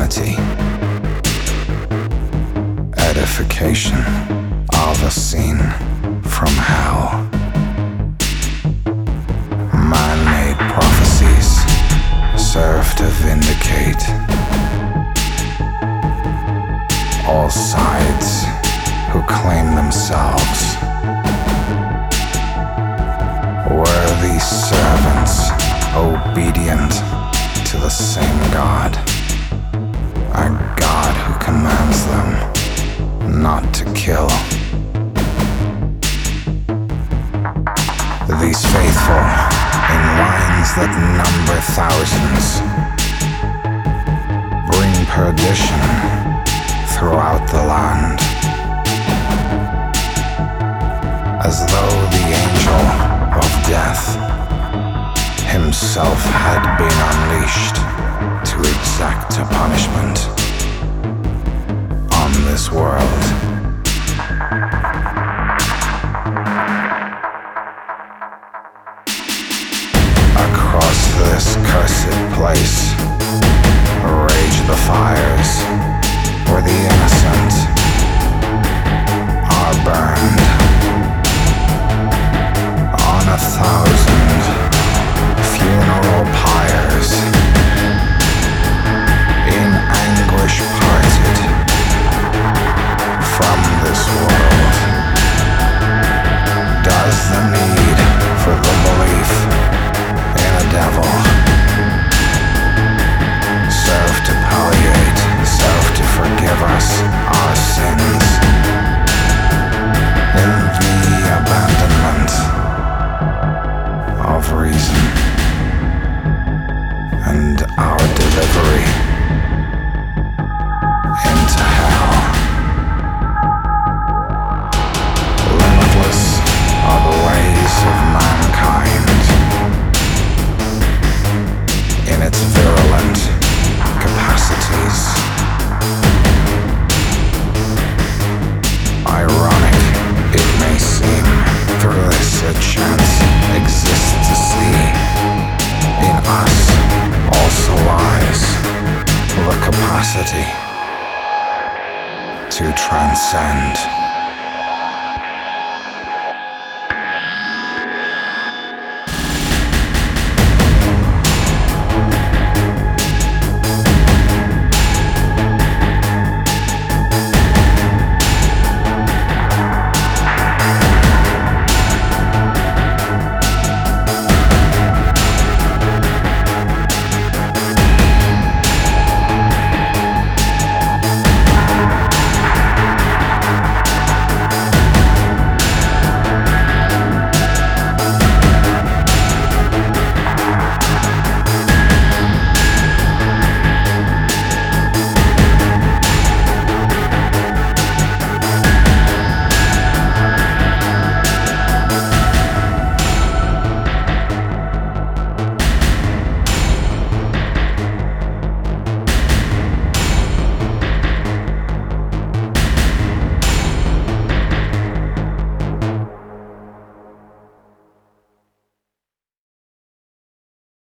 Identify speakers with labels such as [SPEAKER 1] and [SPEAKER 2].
[SPEAKER 1] humanity. Edification of a scene from hell. Man-made prophecies serve to vindicate all sides who claim themselves worthy servants, obedient to the same God, a God who commands them not to kill. These faithful, in lines that number thousands, bring perdition throughout the land, as though the angel of death himself had been unleashed to exact a punishment on this world. Across this cursed place rage the fires where the innocent are burned. On 1,000 funeral pyres, in anguish parted from this world, does the need for the belief in a devil serve to palliate, serve to forgive us our sins in the abandonment of reason and our delivery into hell? Limitless are the ways of mankind in its virulent capacities. Ironic it may seem, for this a chance exists to see. In us also lies the capacity to transcend.